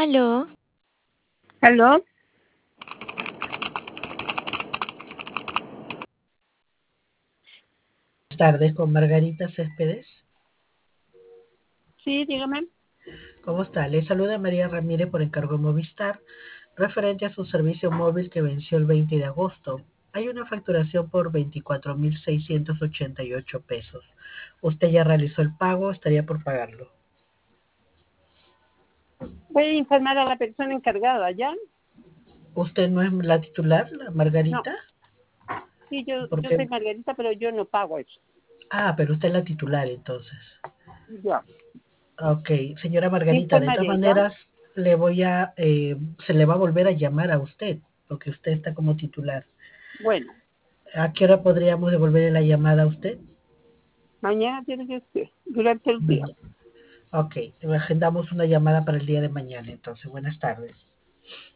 Aló, ¿Aló? Buenas tardes con Margarita Céspedes. Sí, dígame. ¿Cómo está? Le saluda María Ramírez por encargo de Movistar, referente a su servicio móvil que venció el 20 de agosto. Hay una facturación por 24.688 pesos. Usted ya realizó el pago, estaría por pagarlo. Voy a informar a la persona encargada, ¿ya? ¿Usted no es la titular, la No, Margarita? sí, yo Porque, soy Margarita, pero yo no pago eso. pero usted es la titular entonces. Ya. Ok, señora Margarita, de todas Informaré, ¿ya? maneras se le va a volver a llamar a usted, porque usted está como titular. Bueno, ¿A qué hora podríamos devolverle la llamada a usted? mañana tiene que ser, durante el día. Mañana. Ok, agendamos una llamada para el día de mañana, entonces. Buenas tardes.